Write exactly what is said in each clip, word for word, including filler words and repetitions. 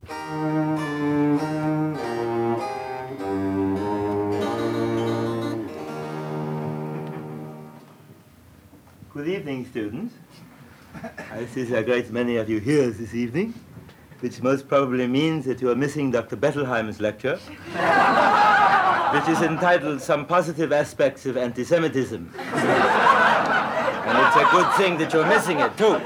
Good evening, students. I see there are a great many of you here this evening, which most probably means that you are missing Doctor Bettelheim's lecture, which is entitled Some Positive Aspects of Anti-Semitism. And it's a good thing that you're missing it, too.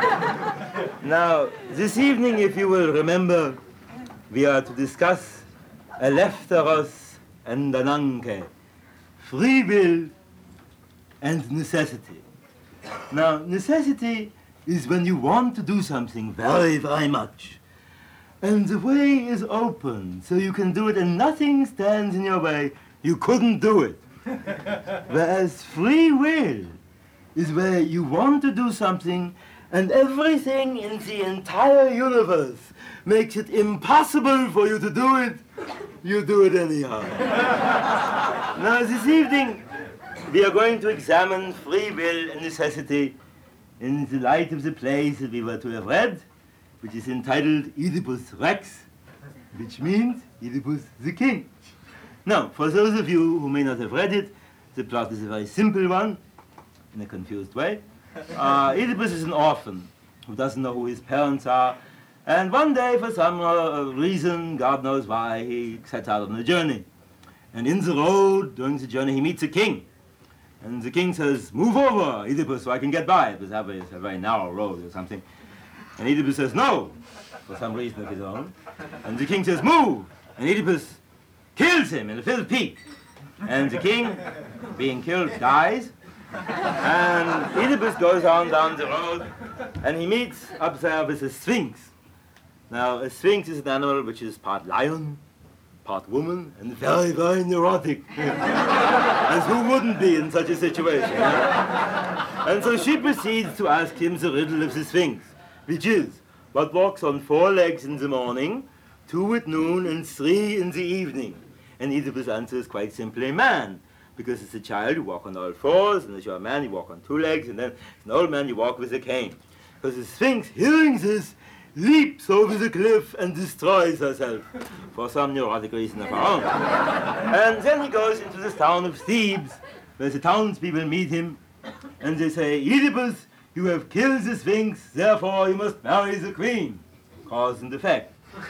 Now, this evening, if you will remember, we are to discuss Eleftheros and Ananke, free will and necessity. Now, necessity is when you want to do something very, very much. And the way is open, so you can do it and nothing stands in your way. You couldn't do it. Whereas free will is where you want to do something and everything in the entire universe makes it impossible for you to do it. You do it anyhow. Now, this evening, we are going to examine free will and necessity in the light of the plays that we were to have read, which is entitled Oedipus Rex, which means Oedipus the King. Now, for those of you who may not have read it, the plot is a very simple one, in a confused way. Uh, Oedipus is an orphan who doesn't know who his parents are, and one day, for some uh, reason, God knows why, he sets out on a journey. And in the road, during the journey, he meets a king. And the king says, "Move over, Oedipus, so I can get by." It was a very, a very narrow road or something. And Oedipus says, "No," for some reason of his own. And the king says, "Move." And Oedipus kills him in a fit of pique. And the king, being killed, dies. And Oedipus goes on down the road, and he meets up there with a sphinx. Now, a sphinx is an animal which is part lion, part woman, and very, very neurotic. As who wouldn't be in such a situation? Yeah? And so she proceeds to ask him the riddle of the Sphinx, which is, what walks on four legs in the morning, two at noon, and three in the evening? And Oedipus answers quite simply, man. Because as a child, you walk on all fours, and as you're a man, you walk on two legs, and then as an old man, you walk with a cane. Because the Sphinx, hearing this, leaps over the cliff and destroys herself for some neurotic reason of her own. And then he goes into the town of Thebes, where the townspeople meet him, and they say, "Oedipus, you have killed the Sphinx, therefore you must marry the queen." Cause and effect.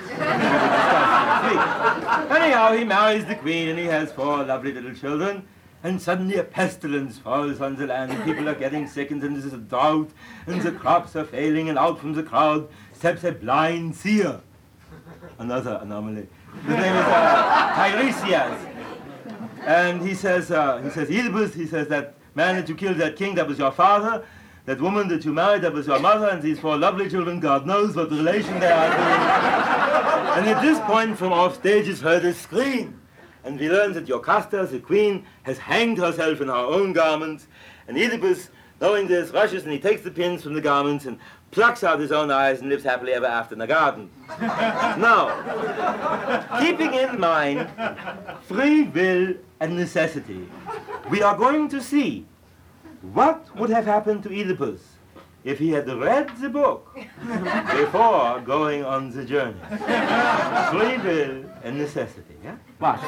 Anyhow, he marries the queen, and he has four lovely little children, and suddenly a pestilence falls on the land, and people are getting sick, and then there's a drought, and the crops are failing, and out from the crowd steps a blind seer. Another anomaly. His name is uh, Tiresias. And he says, uh, he says, "Oedipus," he says, "that man that you killed, that king, that was your father. That woman that you married, that was your mother. And these four lovely children, God knows what relation they are to." And at this point, from off stage is heard a scream. And we learn that Jocasta, the queen, has hanged herself in her own garments. And Oedipus, knowing this, rushes and he takes the pins from the garments and plucks out his own eyes and lives happily ever after in the garden. Now, keeping in mind free will and necessity, we are going to see what would have happened to Oedipus if he had read the book before going on the journey. Free will and necessity, yeah? Watch.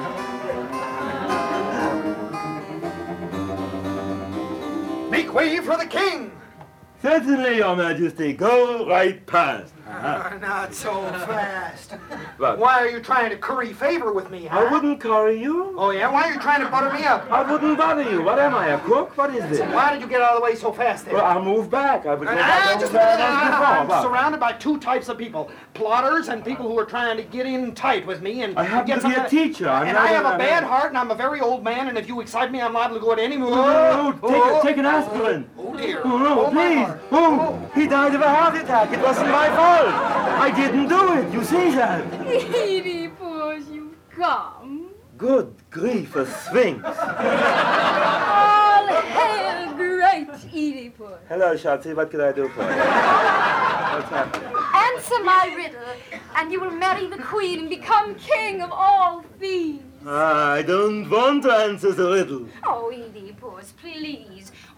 Make way for the king! Certainly, Your Majesty. Go right past. Uh, not so fast. What? Why are you trying to curry favor with me, huh? I wouldn't curry you. Oh, yeah? Why are you trying to butter me up? I wouldn't bother you. What am I, a cook? What is this? Why did you get out of the way so fast there? Well, I'll move back. I would go Uh, back uh, over just a there minute. as I- before. I'm What? surrounded by two types of people. Plotters and people who are trying to get in tight with me and I happen get to be some- a teacher. I'm and not I have a- a bad heart, and I'm a very old man, and if you excite me, I'm liable to go at any move. Oh, take, a, take an aspirin. Oh, dear. Oh, no, Oh, my please. heart. Oh, he died of a heart attack. It wasn't my fault. I didn't do it. You see that? Oedipus, you've come. Good grief, a sphinx. All hail, great Oedipus. Hello, Shotzi. What can I do for you? What's happening? Answer my riddle, and you will marry the queen and become king of all Thebes. Ah, I don't want to answer the riddle. Oh, Oedipus, please.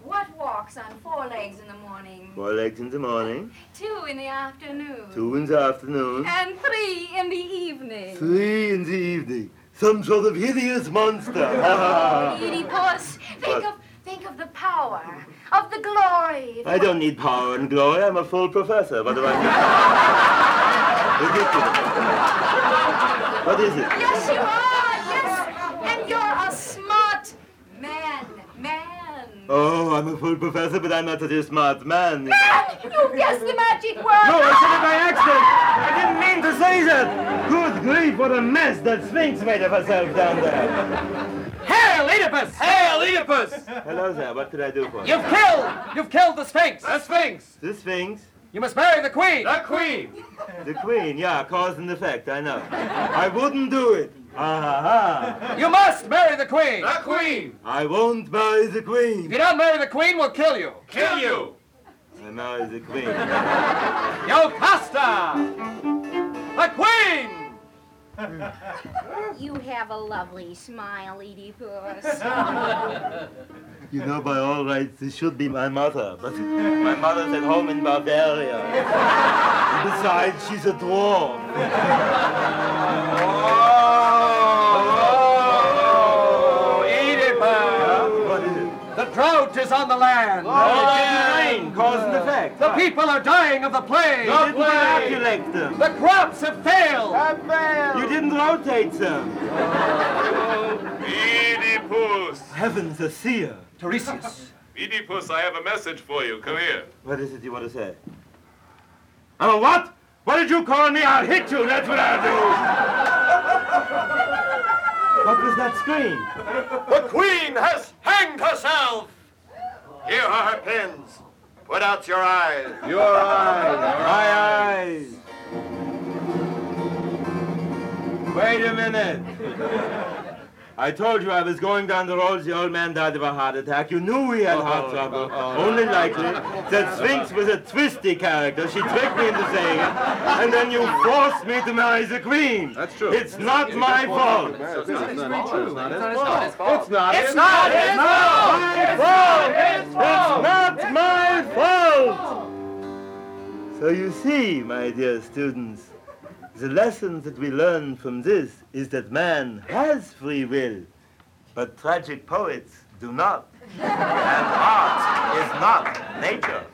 What walks on four legs in the morning? Four legs in the morning. Two in the afternoon. Two in the afternoon. And three in the evening. Three in the evening. Some sort of hideous monster. Oedipus, think of, think of the power, of the glory. I don't need power and glory. I'm a full professor. What do I need? Ridiculous. What is it? Yes, you are, yes. And you're a smart man, man. Oh, I'm a full professor, but I'm not such a smart man. Man, you guessed the magic word. No, I said it by accident. I didn't mean to say that. Good grief, what a mess that Sphinx made of herself down there. Hail, Oedipus! Hail, Oedipus! Hello there, what could I do for you? You've killed! You've killed the Sphinx! The Sphinx! The Sphinx? You must marry the Queen! The Queen! The Queen, yeah, cause and effect, I know. I wouldn't do it. Ah, You must marry the Queen! The Queen! I won't marry the If Queen. you don't marry the Queen, we'll kill you! Kill you! I marry the Queen. Yocasta! The Queen! You have a lovely smile, Oedipus. You know, by all rights, this should be my mother, but my mother's at home in Bavaria. And besides, she's a dwarf. Oh, Oedipus! What is it? The drought is on the land! Oh, it didn't rain, cause and effect. The people are dying of the plague! You didn't inoculate them. The crops have failed! You didn't rotate them. Oedipus! Heavens, a seer. Tiresias, Oedipus, I have a message for you. Come here. What is it you want to say? I'm a what? What did you call me? I'll hit you, that's what I'll do. What was that scream? The Queen has hanged herself! Here are her pins. Put out your eyes. Your eyes. My eyes. Wait a minute. I told you I was going down the road. The old man died of a heart attack. You knew we had heart trouble. Only likely. That Sphinx was a twisty character. She tricked me into saying it. And then you forced me to marry the Queen. That's true. It's not my fault. It's not his fault. It's not his fault. It's not It's not his fault! It's not my fault! So you see, my dear students, the lesson that we learn from this is that man has free will, but tragic poets do not. And art is not nature.